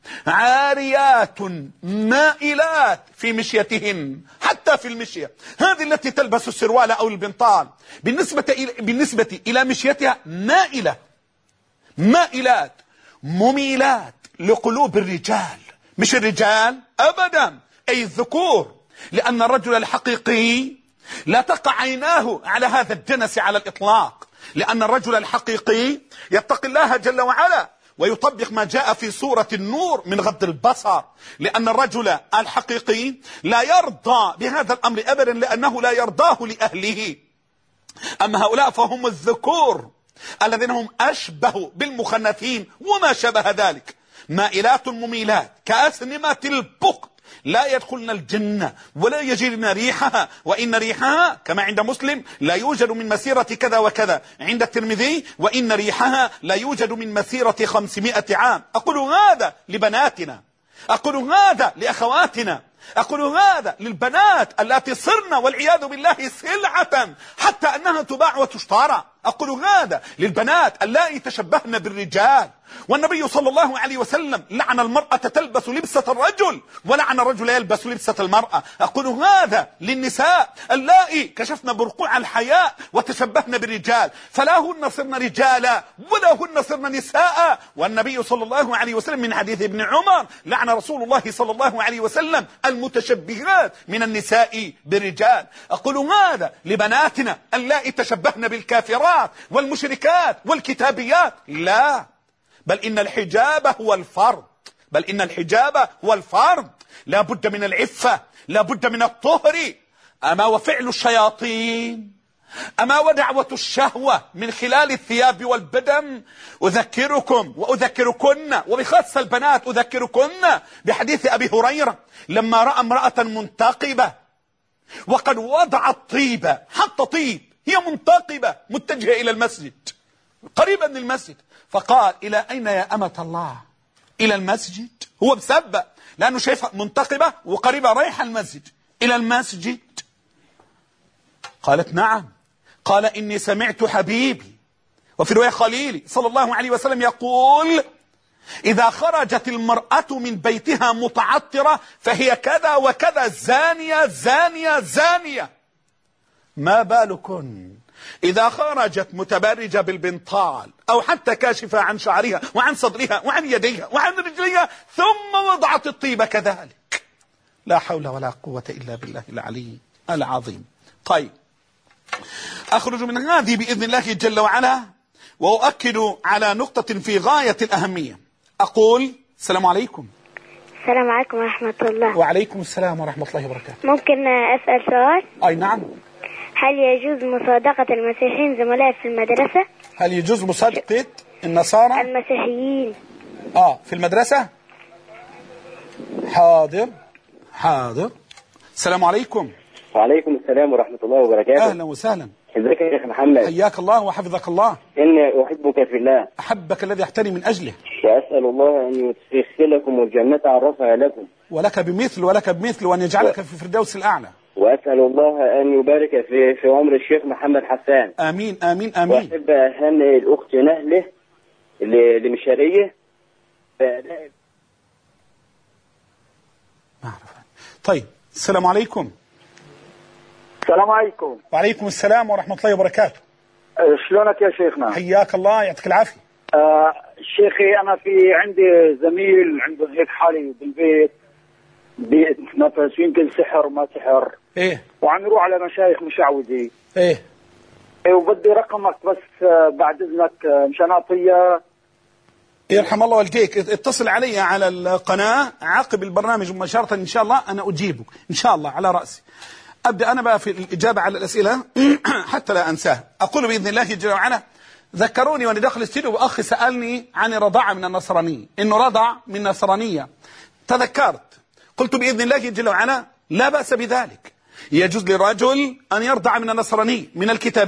عاريات مائلات في مشيتهن، حتى في المشية. هذه التي تلبس السروال أو البنطال بالنسبة إلى, بالنسبة إلى مشيتها مائلة، مائلات مميلات لقلوب الرجال، مش الرجال أبدا، أي الذكور، لأن الرجل الحقيقي لا تقع عيناه على هذا الدنس على الإطلاق، لأن الرجل الحقيقي يتقي الله جل وعلا ويطبق ما جاء في سورة النور من غض البصر، لأن الرجل الحقيقي لا يرضى بهذا الأمر أبدا، لأنه لا يرضاه لأهله. أما هؤلاء فهم الذكور الذين هم أشبه بالمخنثين وما شبه ذلك، مائلات مميلات كأسنمة البخت، لا يدخلن الجنة ولا يجدن ريحها، وإن ريحها كما عند مسلم لا يوجد من مسيرة كذا وكذا، عند الترمذي وإن ريحها لا يوجد من مسيرة خمسمائة عام. أقول هذا لبناتنا، أقول هذا لأخواتنا، أقول هذا للبنات التي صرن والعياذ بالله سلعة حتى أنها تباع وتشترى. أقول هذا للبنات اللائي تشبهن بالرجال، والنبي صلى الله عليه وسلم لعن المرأة تلبس لبسة الرجل ولعن الرجل يلبس لبسة المرأة. أقول هذا للنساء اللائي كشفن برقوع الحياء وتشبهن بالرجال، فلا هن صرن رجالا ولا هن صرن نساء. والنبي صلى الله عليه وسلم من حديث ابن عمر لعن رسول الله صلى الله عليه وسلم المتشبهات من النساء بالرجال. أقول هذا لبناتنا اللائي تشبهن بالكافرات والمشركات والكتابيات، لا، بل إن الحجاب هو الفرض، بل إن الحجاب هو الفرض، لا بد من العفة، لا بد من الطهر. أما وفعل الشياطين، أما ودعوة الشهوة من خلال الثياب والبدن. أذكركم وأذكركن وبخاصة البنات أذكركن بحديث أبي هريرة لما رأى امرأة منتقبة وقد وضعت طيبة، حط طيب، هي منتقبة متجهة إلى المسجد قريبا من المسجد، فقال: إلى أين يا أمة الله؟ إلى المسجد. هو بسبب لأنه شايفها منتقبة وقريبة رايحة المسجد. إلى المسجد؟ قالت: نعم. قال: إني سمعت حبيبي وفي رواية خليلي صلى الله عليه وسلم يقول: إذا خرجت المرأة من بيتها متعطرة فهي كذا وكذا، زانية زانية زانية. ما بالكن إذا خرجت متبرجة بالبنطال أو حتى كاشفة عن شعرها وعن صدرها وعن يديها وعن رجليها ثم وضعت الطيبة كذلك؟ لا حول ولا قوة إلا بالله العلي العظيم. طيب، أخرج من هذه بإذن الله جل وعلا وأؤكد على نقطة في غاية الأهمية. أقول: السلام عليكم. السلام عليكم ورحمة الله. وعليكم السلام ورحمة الله وبركاته. ممكن أسأل سؤال؟ أي نعم. هل يجوز مصادقة المسيحيين زملاء في المدرسة؟ هل يجوز مصادقة النصارى المسيحيين آه في المدرسة؟ حاضر حاضر. السلام عليكم. وعليكم السلام ورحمة الله وبركاته. أهلا وسهلا. ازيك يا شيخ محمد؟ حياك الله وحفظك الله. إني أحبك في الله. أحبك الذي أحتني من أجله. وأسأل الله أن يدخلكم الجنة عرفها لكم. ولك بمثل ولك بمثل وأن يجعلك و... في الفردوس الأعلى. وأسأل الله أن يبارك في في عمر الشيخ محمد حسان. آمين آمين آمين. وأحب أهنئ الأخت نهلة لمشارية. ما أعرف. طيب، السلام عليكم. السلام عليكم. وعليكم السلام ورحمة الله وبركاته. شلونك يا شيخنا؟ حياك الله، يعطيك العافية. آه شيخي، أنا في عندي زميل عنده هيك حالي بالبيت، بيت نفس يمكن سحر ما سحر. إيه. وعم يروح على مشايخ مشعوذي. إيه. إيه، وبدي رقمك بس آه بعد إذنك آه مشان أعطيه. يرحم الله والديك، اتصل علي على القناة عقب البرنامج مباشرة إن شاء الله، أنا أجيبك إن شاء الله على رأسي. أبدأ أنا بقى في الإجابة على الأسئلة حتى لا أنساها. أقول بإذن الله جل وعلا: ذكروني وأنا داخل الاستوديو وأخي سألني عن الرضاعة من النصرانية، إنه رضع من النصرانية. تذكرت قلت بإذن الله جل وعلا لا بأس بذلك، يجوز للرجل أن يرضع من النصراني من الكتابية،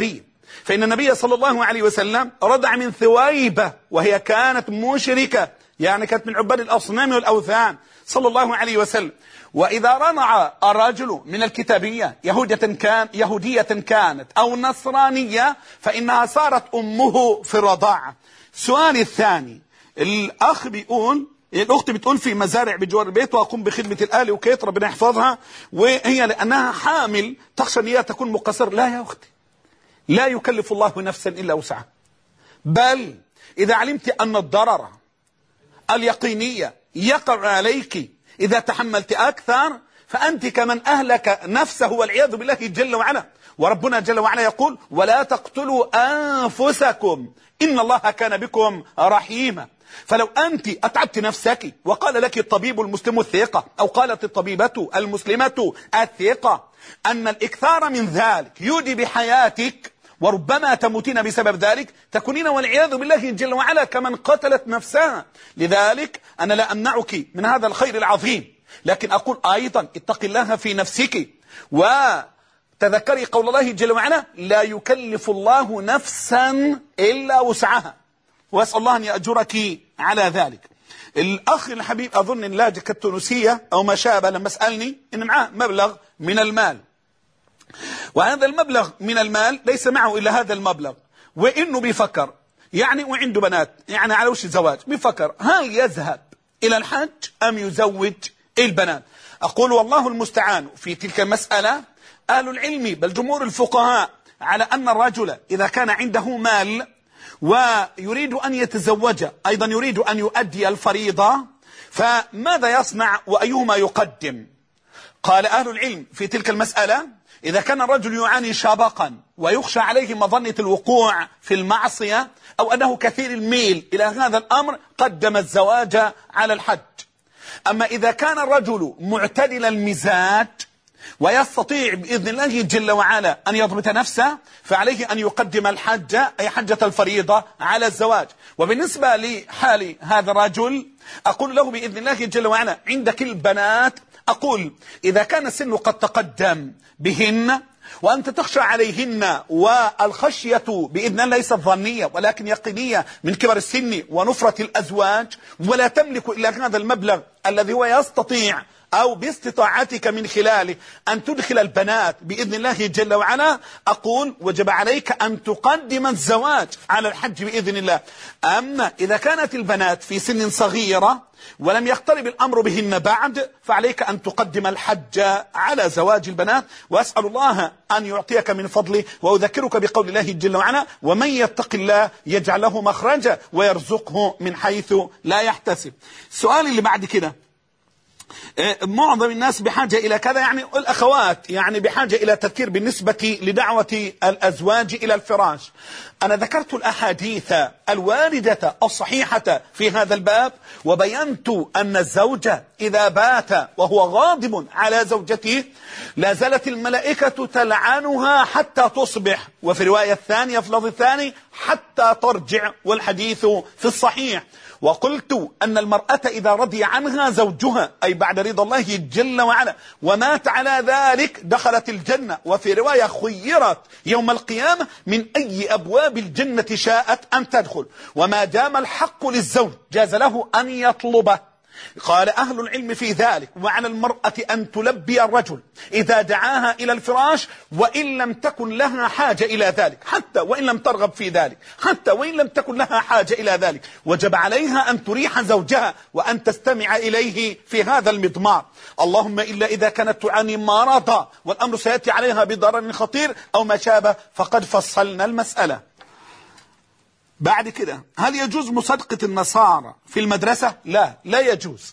فإن النبي صلى الله عليه وسلم رضع من ثويبة وهي كانت مشركة، يعني كانت من عباد الأصنام والأوثان صلى الله عليه وسلم. وإذا رضع الرجل من الكتابية يهودية كان يهودية كانت أو نصرانية فإنها صارت أمه في الرضاعة. السؤال الثاني، الأخ بيقول الأخت بتقول في مزارع بجوار البيت وأقوم بخدمة الآل وكيت ربنا يحفظها، وهي لأنها حامل تخشى أن هي تكون مقصر. لا يا أختي، لا يكلف الله نفسا إلا وسعها، بل إذا علمت أن الضرر اليقينية يقع عليك إذا تحملت أكثر فأنت كمن أهلك نفسه والعياذ بالله جل وعلا. وربنا جل وعلا يقول ولا تقتلوا أنفسكم إن الله كان بكم رحيما. فلو أنت أتعبت نفسك وقال لك الطبيب المسلم الثقة أو قالت الطبيبة المسلمة الثقة أن الإكثار من ذلك يودي بحياتك وربما تموتين بسبب ذلك، تكونين والعياذ بالله جل وعلا كمن قتلت نفسها. لذلك أنا لا أمنعك من هذا الخير العظيم، لكن أقول أيضا اتق الله في نفسك وتذكري قول الله جل وعلا لا يكلف الله نفسا إلا وسعها، وأسأل الله أن يأجرك على ذلك. الأخ الحبيب أظن اللاجئ التونسية أو ما شابه لما سألني إن معه مبلغ من المال، وهذا المبلغ من المال ليس معه إلا هذا المبلغ، وإنه بيفكر يعني وعنده بنات يعني على وش الزواج، بيفكر هل يذهب إلى الحج أم يزوج البنات. أقول والله المستعان في تلك المسألة. أهل العلم بل جمهور الفقهاء على أن الرجل إذا كان عنده مال ويريد أن يتزوج أيضا يريد أن يؤدي الفريضة فماذا يصنع وأيهما يقدم؟ قال أهل العلم في تلك المسألة إذا كان الرجل يعاني شبقا ويخشى عليه مظنة الوقوع في المعصية أو أنه كثير الميل إلى هذا الأمر قدم الزواج على الحج. أما إذا كان الرجل معتدل المزاج ويستطيع بإذن الله جل وعلا أن يضبط نفسه فعليه أن يقدم الحج أي حجة الفريضة على الزواج. وبالنسبة لحال هذا الرجل أقول له بإذن الله جل وعلا عندك البنات، أقول إذا كان السن قد تقدم بهن وأنت تخشى عليهن والخشية بإذن الله ليست ظنية ولكن يقينية من كبر السن ونفرة الأزواج ولا تملك إلا هذا المبلغ الذي هو يستطيع أو باستطاعتك من خلاله أن تدخل البنات بإذن الله جل وعلا، أقول وجب عليك أن تقدم الزواج على الحج بإذن الله. أما إذا كانت البنات في سن صغيرة ولم يقترب الأمر بهن بعد فعليك أن تقدم الحج على زواج البنات. وأسأل الله أن يعطيك من فضله. وأذكرك بقول الله جل وعلا ومن يتق الله يجعل له مخرجا ويرزقه من حيث لا يحتسب. السؤال اللي بعد كده، معظم الناس بحاجة إلى كذا، يعني الأخوات يعني بحاجة إلى تذكير بالنسبة لدعوة الأزواج إلى الفراش. أنا ذكرت الأحاديث الواردة الصحيحة في هذا الباب وبينت أن الزوج إذا بات وهو غاضب على زوجته لا زالت الملائكة تلعنها حتى تصبح، وفي رواية الثانية في اللفظ الثاني حتى ترجع، والحديث في الصحيح. وقلت أن المرأة إذا رضي عنها زوجها أي بعد رضا الله جل وعلا ومات على ذلك دخلت الجنة، وفي رواية خيرت يوم القيامة من أي أبواب الجنة شاءت أن تدخل، وما دام الحق للزوج جاز له أن يطلبه. قال أهل العلم في ذلك وعلى المرأة أن تلبي الرجل إذا دعاها إلى الفراش وإن لم تكن لها حاجة إلى ذلك، حتى وإن لم ترغب في ذلك، حتى وإن لم تكن لها حاجة إلى ذلك، وجب عليها أن تريح زوجها وأن تستمع إليه في هذا المضمار. اللهم إلا إذا كانت تعاني مرضا والأمر سيأتي عليها بضرر خطير أو ما شابه فقد فصلنا المسألة. بعد كده، هل يجوز مصادقة النصارى في المدرسة؟ لا، لا يجوز.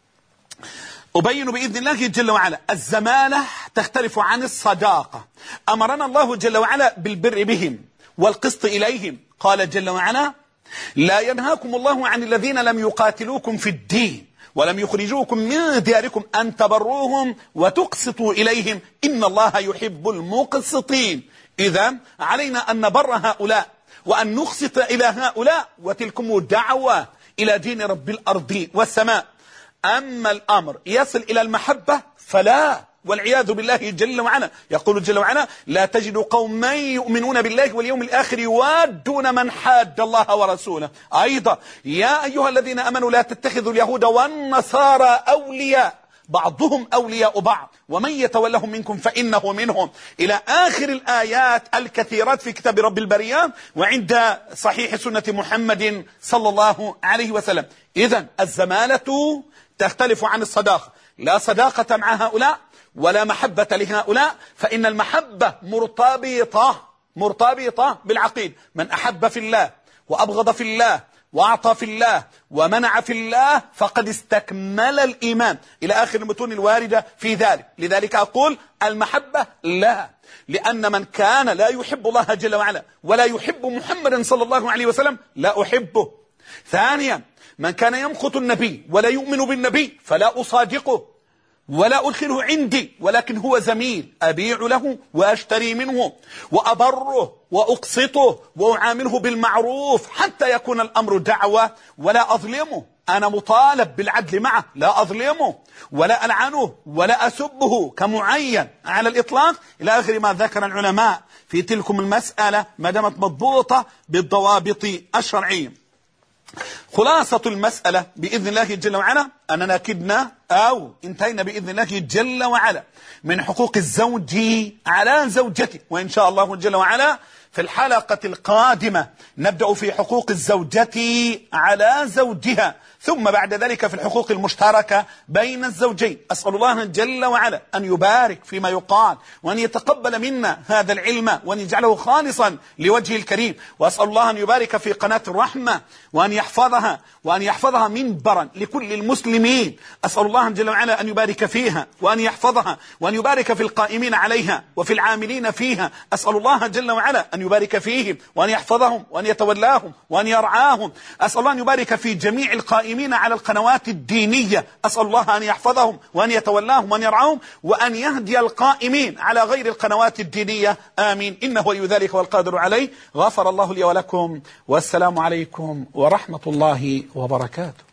أبين بإذن الله جل وعلا الزمالة تختلف عن الصداقة. أمرنا الله جل وعلا بالبر بهم والقسط إليهم. قال جل وعلا لا ينهاكم الله عن الذين لم يقاتلوكم في الدين ولم يخرجوكم من دياركم أن تبروهم وتقسطوا إليهم إن الله يحب المقسطين. إذا علينا أن نبر هؤلاء وأن نقسط إلى هؤلاء، وتلكم دعوة إلى دين رب الأرض والسماء. أما الأمر يصل إلى المحبة فلا، والعياذ بالله جل وعلا. يقول جل وعلا: لا تجد قوما يؤمنون بالله واليوم الآخر يوادون من حاد الله ورسوله. أيضا: يا أيها الذين آمنوا لا تتخذوا اليهود والنصارى أولياء بعضهم أولياء بعض ومن يتولهم منكم فإنه منهم، إلى آخر الآيات الكثيرات في كتاب رب البريات وعند صحيح سنة محمد صلى الله عليه وسلم. إذن الزمالة تختلف عن الصداقة، لا صداقة مع هؤلاء ولا محبة لهؤلاء، فإن المحبة مرتبطة مرتبطة بالعقيدة. من أحب في الله وأبغض في الله وأعطى في الله ومنع في الله فقد استكمل الإيمان، إلى آخر المتون الواردة في ذلك. لذلك أقول المحبة لا، لأن من كان لا يحب الله جل وعلا ولا يحب محمدا صلى الله عليه وسلم لا أحبه. ثانيا: من كان يمقت النبي ولا يؤمن بالنبي فلا أصادقه ولا أدخله عندي، ولكن هو زميل أبيع له وأشتري منه وأبره وأقسطه وأعامله بالمعروف حتى يكون الأمر دعوة، ولا أظلمه. أنا مطالب بالعدل معه، لا أظلمه ولا ألعنه ولا أسبه كمعين على الإطلاق، إلى آخر ما ذكر العلماء في تلكم المسألة ما دامت مضبوطة بالضوابط الشرعية. خلاصة المسألة بإذن الله جل وعلا أننا كدنا أو انتهينا بإذن الله جل وعلا من حقوق الزوج على زوجته، وإن شاء الله جل وعلا في الحلقة القادمة نبدأ في حقوق الزوجة على زوجها، ثم بعد ذلك في الحقوق المشتركة بين الزوجين. أسأل الله جل وعلا أن يبارك فيما يقال وأن يتقبل منا هذا العلم وأن يجعله خالصا لوجه الكريم، وأسأل الله أن يبارك في قناة الرحمة وأن يحفظها وأن يحفظها منبرا لكل المسلمين. أسأل الله جل وعلا أن يبارك فيها وأن يحفظها وأن يبارك في القائمين عليها وفي العاملين فيها. أسأل الله جل وعلا أن يبارك فيهم وأن يحفظهم وأن يتولاهم وأن يرعاهم. أسأل الله أن يبارك في جميع القائمين على القنوات الدينية. أسأل الله أن يحفظهم وأن يتولاهم وأن يرعاهم وأن يهدي القائمين على غير القنوات الدينية. آمين، إنه ولي ذلك والقادر عليه. غفر الله لي ولكم، والسلام عليكم ورحمة الله وبركاته.